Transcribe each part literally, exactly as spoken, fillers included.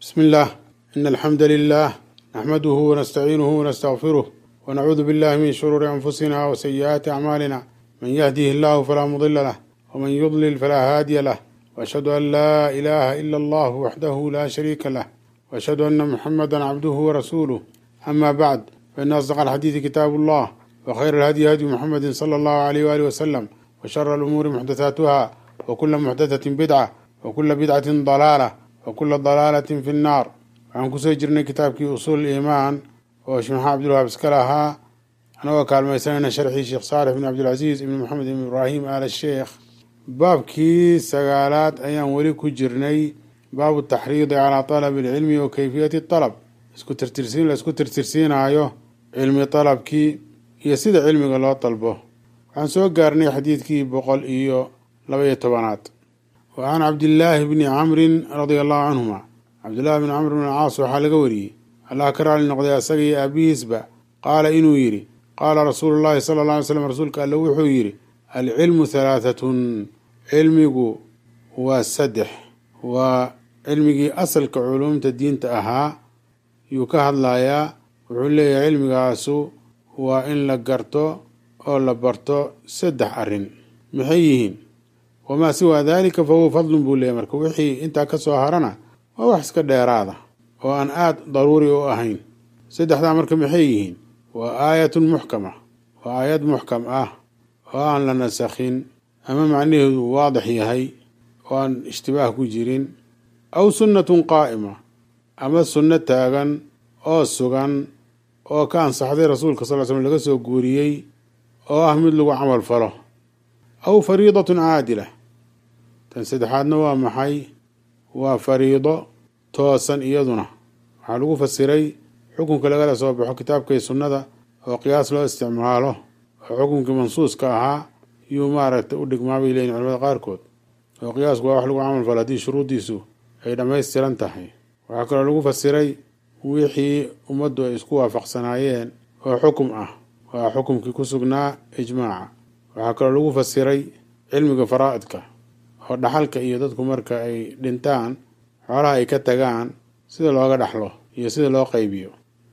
بسم الله إن الحمد لله نحمده ونستعينه ونستغفره ونعوذ بالله من شرور أنفسنا وسيئات أعمالنا من يهده الله فلا مضل له ومن يضلل فلا هادي له وأشهد أن لا إله إلا الله وحده لا شريك له وأشهد أن محمدا عبده ورسوله أما بعد فإن أصدق الحديث كتاب الله وخير الهدي هدي محمد صلى الله عليه وآله وسلم وشر الأمور محدثاتها وكل محدثة بدعة وكل بدعة ضلالة وكل ضلالة في النار. waxaan kusoo jirnay kitaabkii usuul iimaan oo sheekh maxamed abdulwahab iska lahaa anagoo kaalmaysanayna sharxii sheekh saalix ibn cabdilcasiis ibn maxamed ibn ibraahim aal sheekh. baabkii sagaalaad ayaan weli ku jirnay, baabu taxriidi calaa talabi alcilmi wa kayfiyati talab, isku tirtirsiin la isku tirtirsiinaayo cilmi talabkii iyo sida cilmiga loo dalbo. waxaan soo gaarnay xadiidkii boqol iyo laba iyo tobanaad. وعن عبد الله بن عمرو رضي الله عنهما عبد الله بن عمرو بن العاص waxaa laga wariyey allah ka raali noqday asagii aabihiisba qaala inuu yidhi qaala rasuulu llahi sala alla alay slam rasuulka alle wuxuu yidhi alcilmu halaahatun, cilmigu waa saddex. waa cilmigii asalka culuumta diinta ahaa yuu ka hadlayaa. wuxuu leeyahay cilmigaasu waa in la garto oo la barto saddex arrin. maxay yihiin? wamaa siwaa daalika fa huwa fadlun buu leeyahy. marka wixii intaa ka soo harana waa wax iska dheeraada oo aan aada daruuri u ahayn. saddexdaa marka maxay yihiin? waa aayatun muxkama, waa aayad muxkam ah oo aan la nasakhin ama macnaheedu waadix yahay oo aan ishtibaah ku jirin, aw sunnatun qaa'ima, ama sunno taagan oo sugan oo ka ansaxday rasuulka sal l slm laga soo guuriyey oo ah mid lagu camal falo, aw fariidatun caadila. tan saddexaadna waa maxay? waa fariido toosan. iyaduna waxaa lagu fasiray xukunka lagala soo baxo kitaabka iyo sunnada oo qiyaas loo isticmaalo oo xukunkii mansuuska ahaa yuu maaragtay u dhigmaabay leeyihin culamada qaarkood. oo qiyaasku waa wax lagu camal falo haddii shuruuddiisu ay dhammaystiran tahay. waxaa kaloo lagu fasiray wixii ummaddu ay isku waafaqsanaayeen oo xukum ah, waa xukumkii ku sugnaa ijmaaca. waxaa kaloo lagu fasiray cilmiga faraa'idka oo dhaxalka iyo dadku marka ay dhintaan xoolaha ay ka tagaan sida looga dhaxlo iyo sida loo qaybiyo.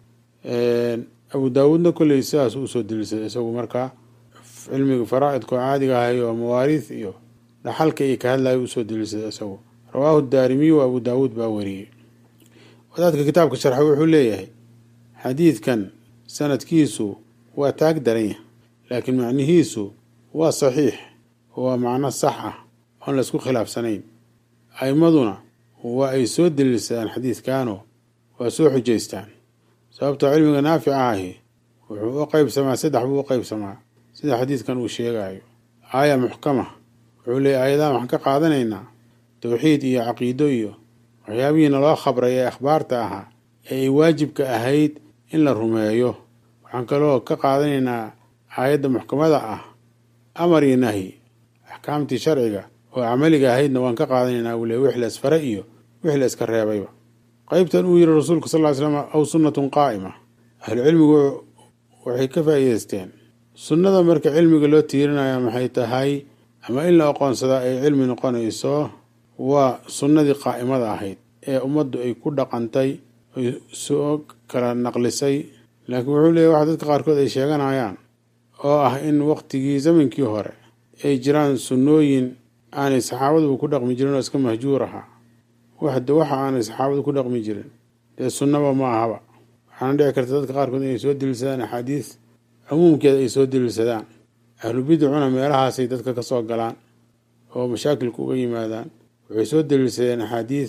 abu daawuudna kolley sidaas uu soo delisaday isagu markaa cilmiga faraa'idka oo caadiga ahay oo mawaariis iyo dhaxalka iyo ka hadlayo uu soo delisaday isagu. rawaahu daarimiy wa abu daawuud baa wariyey. wadaadka kitaabka sharxay wuxuu leeyahay xadiidkan sanadkiisu waa taag daran yahay, laakiin macnihiisu waa saxiix, waa macno sax ah oon la isku khilaafsanayn. a'imaduna waa ay soo deliilsadaan xadiidkaanoo waa soo xujaystaan. sababtoo cilmiga naafica ahi wuxuu u qaybsamaa saddex buu u qaybsamaa sida xadiidkan uu sheegayo. aaya muxkama, wuxuu leeyahy aayadahan waxaan ka qaadanaynaa tawxiid iyo caqiido iyo waxyaabihiina loo khabray ee akhbaarta ahaa ee ay waajibka ahayd in la rumeeyo. waxaan kaloo ka qaadanaynaa aayadda muxkamada ah amar iyo nahyi, axkaamtii sharciga oo camaliga ahaydna waan ka qaadanaynaa uu leey wix la isfare iyo wix la iska reebayba. qaybtan uu yidhi rasuulka sal ly slam aw sunnatun qaa'ima, ahlucilmigu waxay ka faa'iidaysteen sunnada marka cilmiga loo tiirinaya maxay tahay ama in la aqoonsadaa ay cilmi noqonayso. waa sunnadii qaa'imada ahayd ee ummaddu ay ku dhaqantay ay soo kala naqlisay. laakiin wuxuu leeyahy waxa dadka qaarkood ay sheeganayaan oo ah in waqtigii zamankii hore ay jiraan sunnooyin aanay saxaabaduba ku dhaqmi jirin oo iska mahjuur ahaa. waxde waxa aanay saxaabadu ku dhaqmi jirin dee sunnaba ma ahaba. waxaana dhici karta dadka qaarkood inay soo deliilsadaan axaadiis cumuumkeeda ay soo deliilsadaan. ahlu bidicuna meelahaasay dadka ka soo galaan oo mashaakilku uga yimaadaan. waxay soo deliilsadeen axaadiis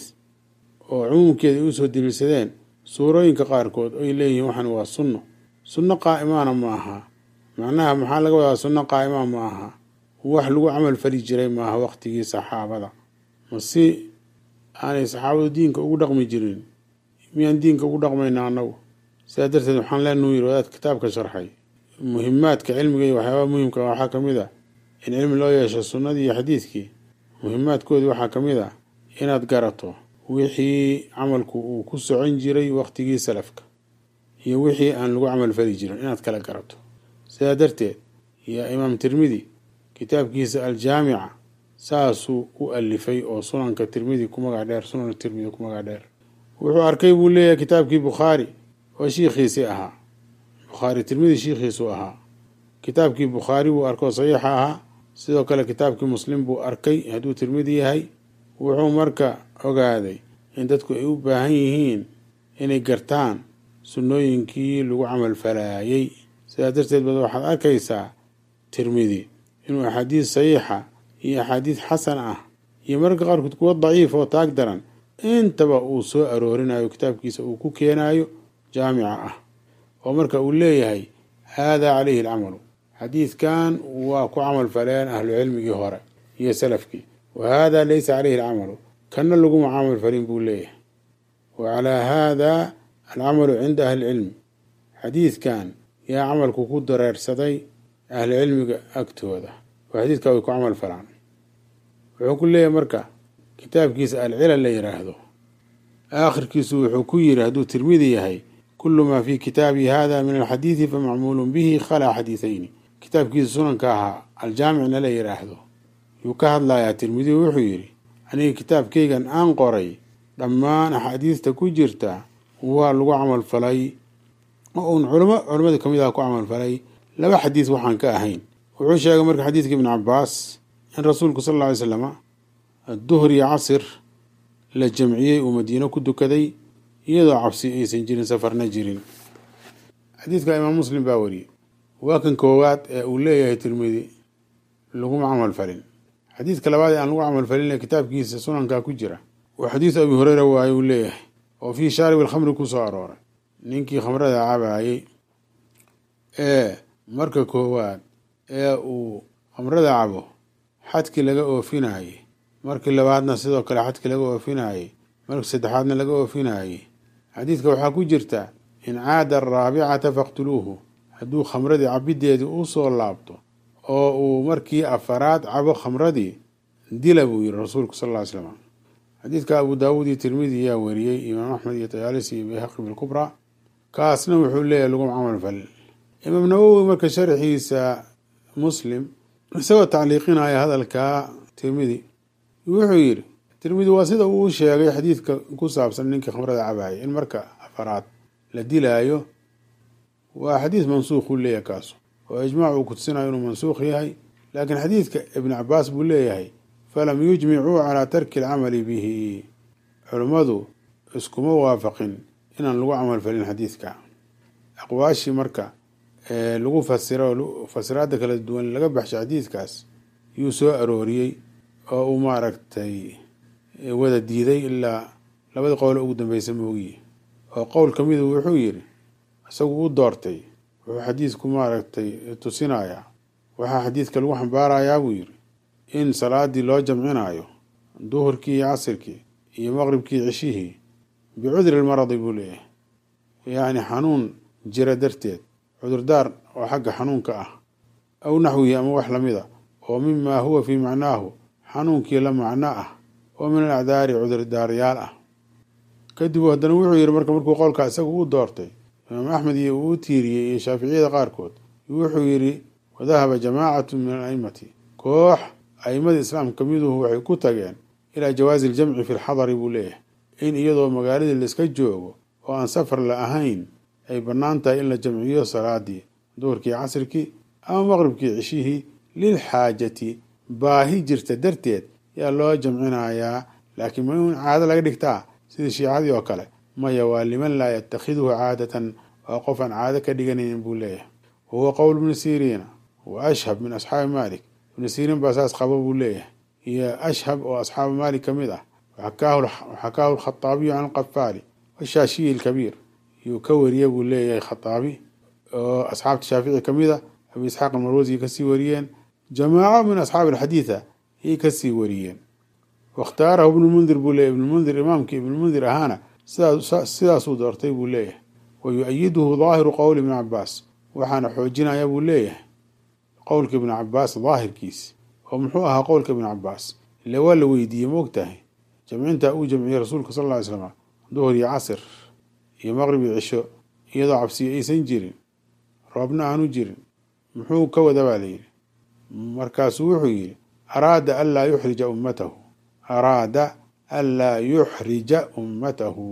oo cumuumkeeda ay u soo deliilsadeen suurooyinka qaarkood oy leeyihiin waxan waa sunno. sunno qaa'imana ma aha. macnaha maxaa laga wadaa sunno qaa'ima ma aha? wax lagu camal fali jiray maaha waqtigii saxaabada. ma si aanay saxaabadu diinka ugu dhaqmi jirin miyaan diinka ugu dhaqmayna annagu? sidaa darteed waxaan leenuu yiri wadaad kitaabka sharxay muhimaadka cilmiga iyo waxyaabaha muhimka waxaa ka mid ah in cilmi loo yeesho sunnadii iyo xadiidkii. muhimaadkoodii waxaa ka mid ah inaad garato wixii camalku uu ku socon jiray waqtigii salafka iyo wixii aan lagu camal fali jirin inaad kala garato. sidaa darteed yaa imaam tirmidi kitaabkiisa aljaamica saasuu u alifay oo sunanka tirmidi ku magac dheer sunan tirmidi ku magac dheer wuxuu arkay buu leeyahay kitaabkii bukhaari oo shiikhiisii ahaa, bukhaari tirmidi shiikhiisuu ahaa. kitaabkii bukhaari buu arkoo saxiixa ahaa, sidoo kale kitaabkii muslim buu arkay hadduu tirmidi yahay. wuxuu marka ogaaday in dadku ay u baahan yihiin inay gartaan sunnooyinkii lagu camal falaayey. sidaa darteed bad waxaad arkaysaa tirmidi inuu axaadiis saxiixa iyo axaadiis xasan ah iyo mararka qaarkood kuwa daciif oo taag daran intaba uu soo aroorinayo kitaabkiisa uu ku keenayo jaamica ah, oo marka uu leeyahay haadaa calayhi alcamalu, xadiidkan waa ku camal faleen ahlu cilmigii hore iyo salafkii, wa haadaa laysa calayhi alcamalu, kanna laguma camal falin buu leeyahay. wa calaa haadaa alcamalu cinda ahli cilmi, xadiidkan yaa camalku ku dareersaday ahli cilmiga agtooda oo xadiidkaa way ku camal falaan. wuxuu ku leeyahay marka kitaabkiisa alcilal la yidhaahdo aakhirkiisu wuxuu ku yiri hadduu tirmidi yahay kulu maa fii kitaabi hada min alxadiidi famacmuulun bihi khalaa xadiidayni. kitaabkiisa sunanka ahaa aljaamicna la yidhaahdo yuu ka hadlayaa tirmidi. wuxuu yidhi aniga kitaabkaygan aan qoray dhammaan axaadiista ku jirta waa lagu camal falay oo uun culamo culamada ka mid ah ku camal falay, laba xadiis waxaan ka ahayn. wuxuu sheegay marka xadiidka ibn cabaas in rasuulku sal alla alay slama duhr iyo casir la jamciyey uu madiino ku dukaday iyadoo cabsi aysan jirin, safarna jirin. xadiidka imaam muslim baa wariyey. waa kan koowaad ee uu leeyahay tirmidi laguma camal falin. xadiidka labaad ee aan lagu camal falin kitaabkiisa sunankaa ku jira waa xadiis abi hureyra waaye uu leeyahay oo fii shaarib alkhamri ku soo arooray. ninkii khamrada cabaayey ee marka koowaad ee uu khamrada cabo xadkii laga oofinayey, markii labaadna sidoo kale xadkii laga oofinayey, markii saddexaadna laga oofinayey. xadiidka waxaa ku jirta in caada araabicata faqtuluuhu, hadduu khamradii cabideedii u soo laabto oo uu markii afaraad cabo khamradii dila buu yiri rasuulku sal ll slam. xadiidka abu daawuud iyo tirmidi yaa wariyey, imaam axmed iyo tayaalisi iyo bayhaqi bilkubra. kaasna wuxuu leeyahay laguma camal falin. imaam nawowi marka sharxiisa muslim isagoo tacliiqinaya hadalka tirmidi wuxuu yidhi tirmidi waa sida uu sheegay xadiidka ku saabsan ninkii khamrada cabaayay in marka afaraad la dilaayo, waa xadiis mansuukh uu leeyahay kaas oo ijmaac uu kutusinayo inuu mansuukh yahay. laakiin xadiidka ibn cabaas buu leeyahay falam yujmicuu calaa tarki alcamali bihi, culummadu iskuma waafaqin inaan lagu camal falin xadiidka. aqwaashii marka lagu fasiro fasiraada kala duwan laga baxshay xadiidkaas yuu soo arooriyey oo uu maaragtay wada diiday ilaa labada qowl ugu dambeysa moogiye. oo qowl ka midu wuxuu yidhi isagu u doortay wuxuu xadiidku maaragtay tusinayaa, waxaa xadiidka lagu xambaarayaa buu yidhi in salaadii loo jamcinayo duhurkii iyo casirkii iyo maqribkii cishihii bicudri lmaradi buu leeyahay, yacni xanuun jira darteed, cudurdaar oo xagga xanuunka ah, aw naxwihi ama wax lamida oo mimaa huwa fii macnaahu xanuunkii la macno ah oo min alacdaari cudurdaaryaal ah. kadib haddana wuxuu yidhi marka markuu qowlkaa isagu u doortay imaam axmed iyo uu u tiiriyey iyo shaaficiyada qaarkood, wuxuu yidhi wadahaba jamaacatu min alaimati, koox aimada islaamka kamiduhu waxay ku tageen ilaa jawaazi aljamci fi lxadari buu leeyahay, in iyadoo magaaladii laiska joogo oo aan safar la ahayn ay bannaan tahay in la jamciyo salaadii duhurkii casirkii ama maqribkii cishihii lilxaajati, baahi jirta darteed yaa loo jamcinayaa. laakiin ma in caado laga dhigtaa sidii shiicadii oo kale? maya, waa liman laa yatakhiduhu caadatan, waa qof aan caado ka dhiganaynin buu leeyahay. wahuwa qowl ibni siriina wa ashhab min asxaabi maalik, ibni siriin baa saas qabo buu leeyahay, iyo ashhab oo asxaabu maalik ka mid ah. waxakaahu alkhataabiyu can alqafaali washaashiyi alkabiir, yuu ka wariye buu leeyahay khataabi oo asxaabta shaafici ka mid a. abi isxaaq almarwasi kasii wariyeen, jamaaco min asxaabi alxadiida yay kasii wariyeen. wakhtaarahu ibnulmundir buu leeyahy, ibnulmundir imaamkii ibnulmundir ahaana sidaasuu doortay buu leeyahay. wa yu-ayiduhu daahiru qowli ibni cabaas, waxaana xoojinaya buu leeyahay qowlka ibni cabaas daahirkiis. oo muxuu ahaa qowlka ibni cabaas? ile waa la weydiiyey ma og tahay jamcintaa uu jamciyey rasuulka sal alla ly slam duhur iyo casir iyo maqrib iyo cisho iyadoo cabsiyo aysan jirin, roobna aanu jirin, muxuu ka wada baa layidhi. markaasuu wuxuu yidhi araada anlaa yuxrija ummatahu, araada anlaa yuxrija ummatahu,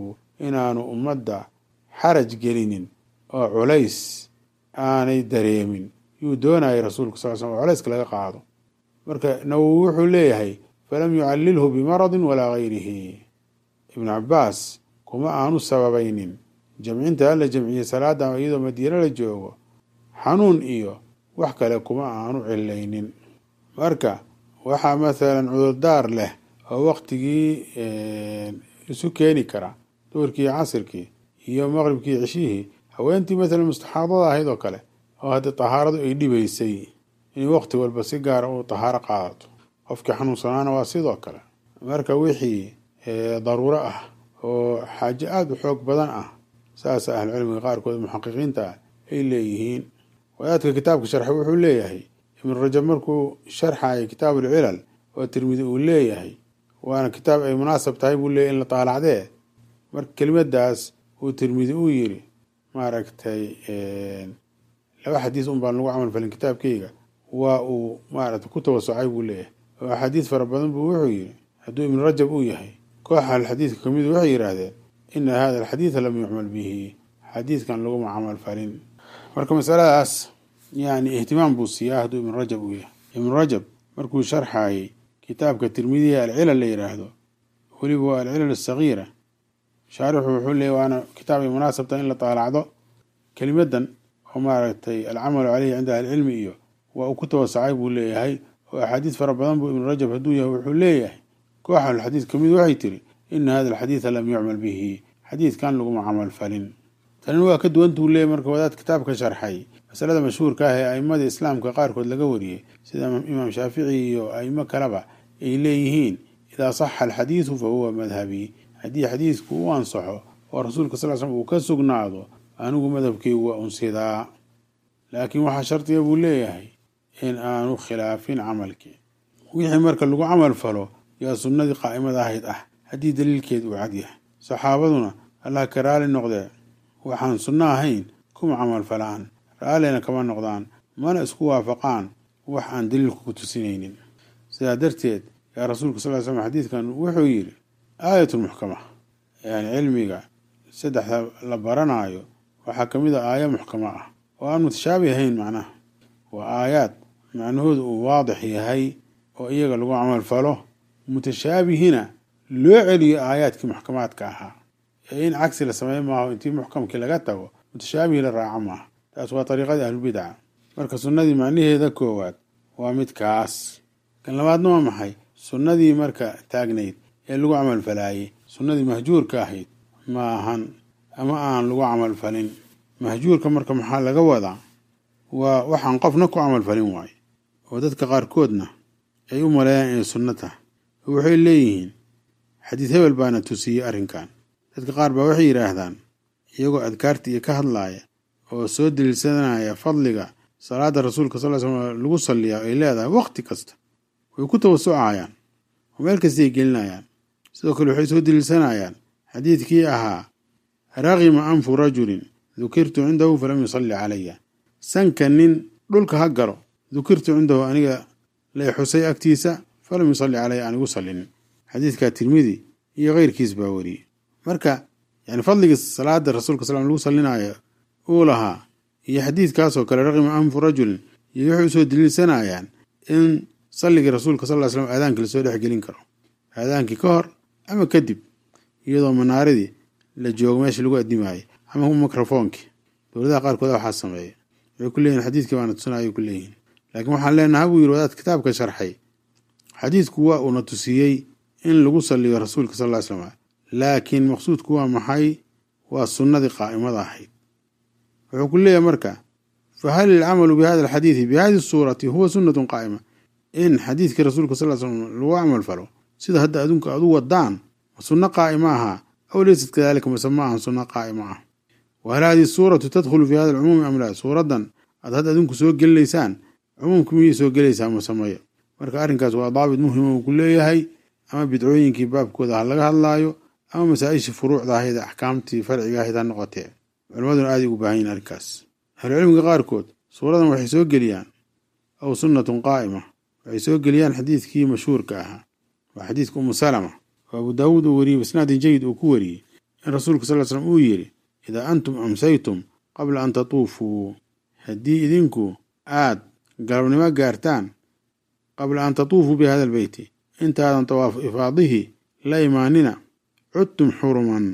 inaanu ummadda xaraj gelinin oo culays aanay dareemin yuu doonayay rasuulku sal slam oo culayska laga qaado. marka nawowi wuxuu leeyahay falam yucallilhu bimaradin walaa gayrihi. ibnu cabaas kuma aanu sababaynin jamcinta alla jamciye salaada iyadoo madiine la joogo xanuun iyo wax kale kuma aanu cilaynin. marka waxaa mathalan cudurdaar leh oo waqtigii isu keeni kara duhurkii iyo casirkii iyo maqribkii cishihii haweentii mathalan mustaxaadada ahayd oo kale oo haddii tahaaradu ay dhibaysay in waqti walba si gaara uu tahaaro qaadato. qofkii xanuunsanaana waa sidoo kale. marka wixii daruuro ah oo xaaje aada u xoog badan ah saasa ahlucilmiga qaarkood muxaqiqiinta ah ay leeyihiin. wadaadka kitaabka sharxay wuxuu leeyahay ibnu rajab markuu sharxayay kitaab ulcilal oo tirmidi uu leeyahay waana kitaab ay munaasab tahay buu leeyahy in la taalacdee. marka kelimadaas uu tirmidi uu yiri maaragtay laba xadiis un baan lagu camal falin kitaabkeyga waa uu maaragtay ku tawasucay buu leeyahay oo axaadiis fara badan buu wuxuu yiri hadduu ibnu rajab uu yahay koox alxadiidka kamid waxay yidhaahdeen ina hada alxadiida lam yucmal bihi, xadiidkan laguma camal falin. marka masaladaas yani ihtimaam buu siiyaa hadduu ibnu rajab uu yahay. ibnu rajab markuu sharxayay kitaabka tirmidiya alcilal la yidhaahdo weliba waa alcilal asagiira shaarixu wuxuu leeyay waana kitaab ay munaasabta in la taalacdo kelimadan oo maaragtay alcamalu caleyhi cinda ahlicilmi iyo waa uu ku tawasacay buu leeyahay oo axaadiis fara badan buu ibnu rajab hadduu yahay wuxuu leeyahay koox alxadiid kamid waxay tiri ina hada alxadiida lam yucmal bihi, xadiidkan laguma camal falin. tanin waa ka duwantuu leeyahy marka wadaad kitaabka sharxay masalada mashhuurka ah ee a'imadii islaamka qaarkood laga wariyey sida imaam shaafici iyo a'imo kaleba ay leeyihiin idaa saxa alxadiidu fa huwa madhabii, haddii xadiidku u ansaxo oo rasuulka sal slam uu ka sugnaado anigu madhabkeygu waa unsidaa. laakiin waxaa shardiga buu leeyahay in aanu khilaafin camalkii. wixii marka lagu camal falo yaa sunnadii qaa'imada ahayd ah haddii daliilkeed uu cad yahay. saxaabaduna allah ka raali noqdee waxaan sunno ahayn kuma camal falaan, raallina kama noqdaan, mana isku waafaqaan wax aan daliilku ku tusinaynin. sidaa darteed yaa rasuulka sal ly slam xadiidkan wuxuu yidhi aayatulmuxkama, yani cilmiga saddexda la baranaayo waxaa ka mid a aaya muxkama ah oo aan mutashaabi ahayn. macnaha waa aayaad macnahoodu uu waadix yahay oo iyaga lagu camal falo, mutashaabihina loo celiyo aayaadkii muxkamaadka ahaa ee in cagsi la sameey maaho intii muxkamkii laga tago mutashaabihii la raaco maaha. taas waa dariiqadii ahlulbidca. marka sunnadii macnaheeda koowaad waa midkaas. kan labaadna waa maxay? sunnadii marka taagnayd ee lagu camal falaayey sunnadii mahjuurka ahayd ma ahan ama aan lagu camal falin. mahjuurka marka maxaa laga wadaa? waa waxaan qofna ku camal falin waayo oo dadka qaarkoodna ay u maleeyaan inay sunno tahay. waxay leeyihiin xadiid hebel baana tusiyey arrinkan. dadka qaar baa waxay yidhaahdaan iyagoo adkaarta iyo ka hadlaaya oo soo daliilsanaya fadliga salaada rasuulka sal slam lagu salliyaa ay leedahay waqti kasta way ku tawasucayaan oo meel kastay gelinayaan. sidoo kale waxay soo daliilsanayaan xadiidkii ahaa raqima anfu rajulin dukirtu cindahu falam yusalli calaya, sanka nin dhulka ha galo dukirtu cindahu aniga lay xusay agtiisa falam yusalli calaya aan igu sallinin. xadiidkaa tirmidi iyo keyrkiis baa wariyey. marka yani fadligii salaada rasuulka sal lagu sallinaayo uu lahaa iyo xadiidkaasoo kale raqima anfu rajulin iyo waxay usoo daliilsanayaan in salligii rasuulka sal slam aadaankii lasoo dhexgelin karo, aadaankii ka hor ama kadib, iyadoo manaaradii la joogo meesha lagu addimaayay ama mikrofoonkii. dowladaha qaarkood waxaa sameeya waxay ku leeyihin xadiidkii baana tusinayay ku leeyihin. laakiin waxaan leenaha buu yiri wadaad kitaabka sharxay xadiidku waa uuna tusiyey in lagu salliyo rasuulka sal ly slam, laakiin maqsuudku waa maxay? waa sunnadii qaa'imada ahayd. wuxuu ku leeyahay marka fahal ilcamalu bihada alxadiidi bihadi suurati huwa sunnatun qaa'ima, in xadiidkii rasuulka sal slam lagu camal falo sida hadda adduunka aad u wadaan ma sunno qaa'ima ahaa aw leysat kadalika mase ma ahan sunno qaa'ima ah. wahal hadihi suuratu tadkhulu fi hada alcumuumi am laa? suuradan aad hadda adduunku soo gelinaysaan cumuumka miyay soo gelaysaa mase maya? marka arrinkaas waa daabit muhima uu ku leeyahay. ama bidcooyinkii baabkooda ha laga hadlaayo ama masaa-ishii furuucda ahayd axkaamtii farciga ahayd ha noqotee. culimaduna aaday ugu baahan yihin arrinkaas. ahlucilmiga qaarkood suuradan waxay soo geliyaan aw sunnatun qaa'ima, waxay soo geliyaan xadiidkii mashhuurka ahaa waa xadiidka umu salama oo abu daawuud uu wariyey bisnaadin jayid uu ku wariyey in rasuulku sal slam uu yidhi idaa antum amsaytum qabla an tatuufuu haddii idinku aad galabnimo gaartaan qabla an tatuufuu bi hada albeyti intaadan tawaaf ifaadihii la imaanina cudtum xuruman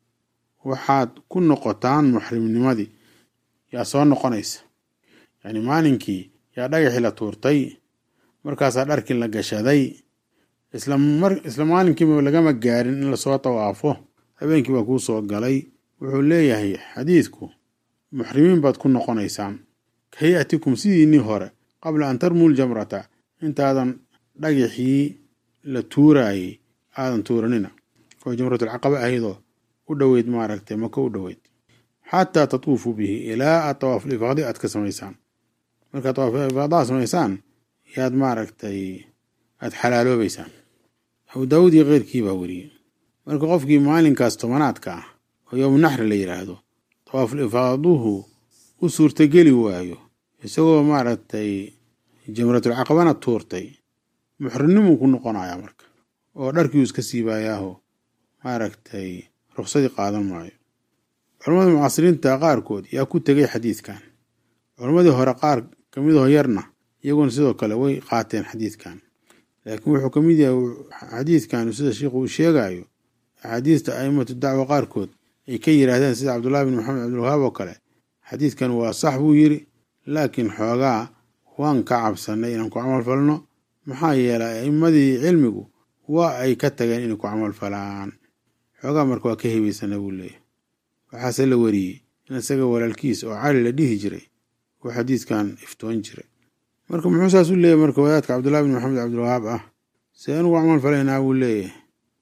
waxaad ku noqotaan muxrimnimadii yaa soo noqonaysa yacni maalinkii yaa dhagaxii la tuurtay markaasaa dharkii la gashaday isla mar isla maalinkiiba lagama gaarin in lasoo tawaafo habeenkii baa kuu soo galay wuxuu leeyahay xadiidku muxrimiin baad ku noqonaysaan kahayatikum sidiinii hore qabla an tarmuu ljamrata intaadan dhagaxii la tuuraayey aadan tuuranina oo jamratulcaqaba ahaydoo u dhoweyd maaragtay maka u dhoweyd xataa tatuufuu bihi ilaa aad tawaaful ifaadi aad ka samaysaan markaad tawaaful ifaadaha samaysaan yaad maaragtay aad xalaaloobaysaan abu daawuud iyo keyrkii baa weriyey marka qofkii maalinkaas tobanaadka ah oo yowmu naxri la yidhaahdo tawaaful ifaaduhu u suurtageli waayo isagoo maaragtay jamratulcaqabana tuurtay muxrimnimuu ku noqonayaa marka oo dharkiiu iska siibaayaaho maaragtay ruqsadii qaadan maayo culammada mucaasiriinta qaarkood yaa ku tegay xadiidkan culammadii hore qaar ka midoo yarna iyaguna sidoo kale way qaateen xadiidkan laakiin wuxuu ka mid yahay xadiidkan sida sheikhu uu sheegayo axaadiista a'immatu dacwa qaarkood ay ka yidhaahdeen sida cabdullahi bin maxamed cabdilwahaab oo kale xadiidkan waa sax buu yidhi laakiin xoogaa waan ka cabsanay inaan ku camal falno maxaa yeelay a'immadii cilmigu waa ay ka tageen inay ku camal falaan xoogaa marka waa ka hebaysana buu leeyahay waxaase la wariyey in isaga walaalkiis oo cali la dhihi jiray uu xadiidkan iftoon jiray marka muxuu saas u leeyahay marka wadaadka cabdullahi bin maxamed cabdilwahaab ah see anugu camal falaynaa buu leeyahay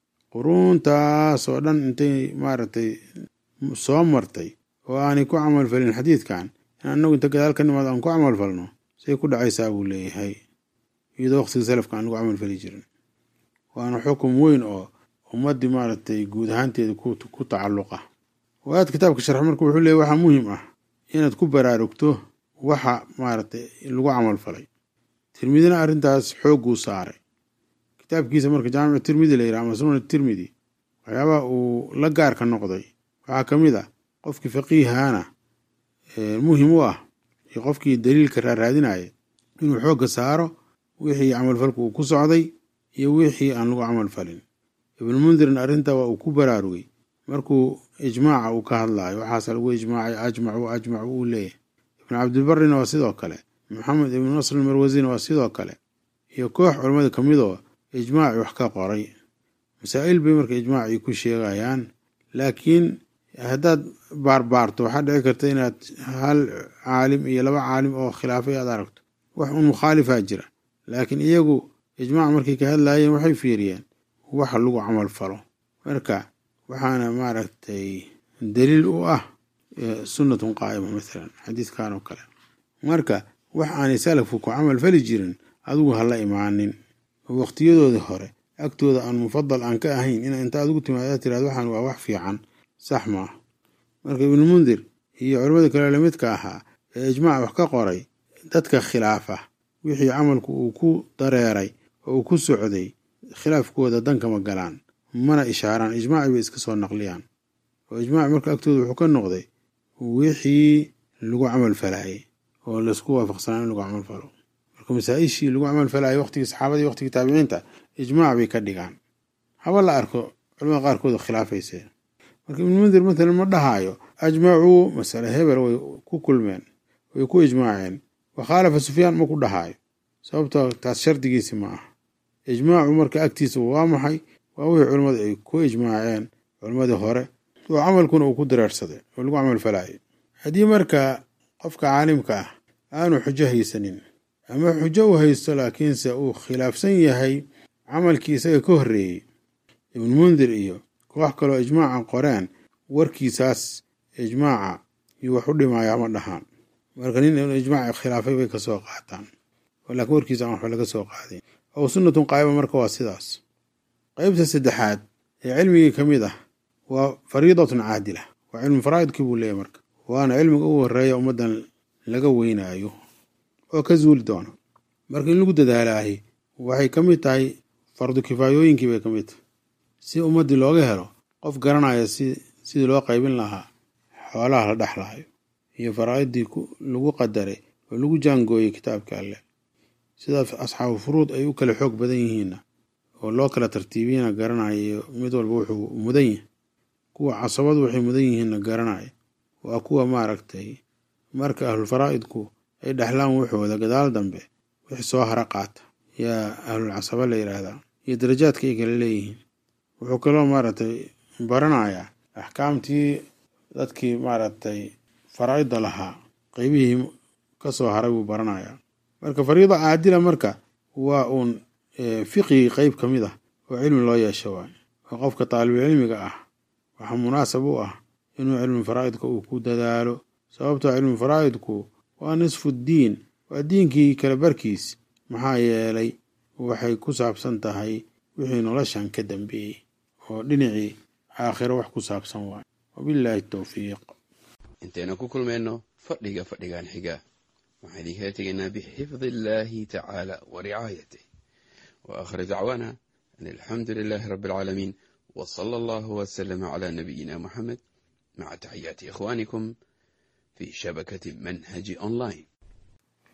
quruuntaas oo dhan intay maaragtay soo martay oo aanay ku camal falin xadiidkan in annagu inta gadaal ka nimaado aan ku camal falno say ku dhacaysaa buu leeyahay iyadoo waqtigii salafka aan lagu camal fali jirin waana xukum weyn oo ummaddii maaragtay guud ahaanteeda ku tacalluqa wadaad kitaabka sharx marka wuxuu leeyahy waxaa muhiim ah inaad ku baraarugto waxa maaragtay lagu camal falay tirmidina arrintaas xoogguu saaray kitaabkiisa marka jaamicu tirmidi la yidhaha ama sunan tirmidi waxyaabaha uu la gaarka noqday waxaa ka mid ah qofkii faqiihaana muhim u ah iyo qofkii daliilka raaraadinaya inuu xoogga saaro wixii camalfalku uu ku socday iyo wixii aan lagu camal falin ibnulmundirna arrinta waa uu ku baraarugay markuu ijmaaca uu ka hadlaayo waxaase lagu ijmaacay ajmacu ajmacu uu leeyahay ibnu cabdibarina waa sidoo kale maxamed ibnu nasr almarwasina waa sidoo kale iyo koox culammada ka midoo ijmaaci wax ka qoray masaa'il bay marka ijmaacii ku sheegayaan laakiin haddaad baarbaarto waxaa dhici karta inaad hal caalim iyo laba caalim oo khilaafay aad aragto wax un mukhaalifaa jira laakiin iyagu ijmaac markay ka hadlaayeen waxay fiiriyeen waxa lagu camal falo marka waxaana maaragtay daliil u ah sunnatun qaa'ima maalan xadiidkan oo kale marka wax aanay salafku ku camal fali jirin adigu ha la imaanin oo waqtiyadoodii hore agtooda aan mufadal aan ka ahayn in inta adigu timaada tiraad waxaan waa wax fiican sax maaha marka ibnulmundir iyo culamada kale lamidka ahaa ee ijmaac wax ka qoray dadka khilaafa wixii camalku uu ku dareeray oo uu ku socday khilaafkooda dankama galaan mana ishaaraan ijmaaci bay iska soo naqliyaan oo ijmaac marka agtooda wuxuu ka noqday wixii lagu camal falayay oo laisku waafaqsanaa in lagu camal falo marka masaa-ishii lagu camal falayay waqtigii saxaabadii waqtigii taabiciinta ijmaac bay ka dhigaan haba la arko culamada qaarkooda khilaafayse marka ibnulmundir matalan ma dhahaayo ajmacuu masale hebel way ku kulmeen way ku ijmaaceen wakhaalafa sufyaan ma ku dhahaayo sababtoo taas shardigiisi ma aha ijmaacu marka agtiisa waa maxay waa wixii culammadu ay ku ijmaaceen culammadii hore oo camalkuna uu ku dareersaday oo lagu camal falaayay haddii marka qofka caalimka ah aanu xujo haysanin ama xujo u haysto laakiinse uu khilaafsan yahay camalkii isaga ka horreeyey ibnulmundir iyo koox kaloo ijmaaca qoreen warkiisaas ijmaaca iyo wax u dhimaayaa ma dhahaan marka nin ijmaac khilaafay bay ka soo qaataan laakiin warkiisa aan waxba laga soo qaadin ow sunnatun qaa'ima marka waa sidaas qaybta saddexaad ee cilmigii ka mid ah waa fariidatun caadila waa cilmu faraa'idkii buu leeyahy marka waana cilmiga ugu horreeya ummaddan laga weynaayo oo ka zuuli doona marka in lagu dadaalaahi waxay ka mid tahay fardu kifaayooyinkii bay ka mid tahay si ummaddii looga helo qof garanaya si sidii loo qaybin lahaa xoolaha la dhexlahayo iyo faraa'idii lagu qadaray oo lagu jaangooyey kitaabka alleh sida asxaabu furuud ay u kala xoog badan yihiinna oo loo kala tartiibiyana garanayo mid walba wuxuu mudan yahay kuwa casabadu waxay mudan yihiinna garanaya waa kuwa maaragtay marka ahlulfaraa'idku ay dhexlaan wuxooda gadaal dambe wixii soo hara qaata yaa ahlul casaba la yidhaahdaa iyo darajaadka ay kala leeyihiin wuxuu kaloo maaragtay baranayaa axkaamtii dadkii maaragtay faraa'idda lahaa qaybihii ka soo haray buu baranayaa marka fariida caadila marka waa uun fiqigii qayb ka mid ah oo cilmi loo yeesho waay oo qofka taalibulcilmiga ah waxaa munaasab u ah inuu cilmi faraa'idka uu ku dadaalo sababtoo cilmi faraa'idku waa nisfu ddiin waa diinkii kala barkiis maxaa yeelay waxay ku saabsan tahay wixii noloshan ka dambeeyey oo dhinacii aakhiro wax ku saabsan waay wabillaahi tawfiiq intaynu ku kulmayno fadhiga fadhigan xiga waxaan idinkala tegaynaa bixifdi illaahi tacaala wa ricaayatih wa aakhir dacwaana an alxamdu lilaahi rabbi alcaalamiin wa sala allahu wasalama calaa nabiyina muxamed maca taxiyaati ikhwaanikum fi shabakati manhaji online.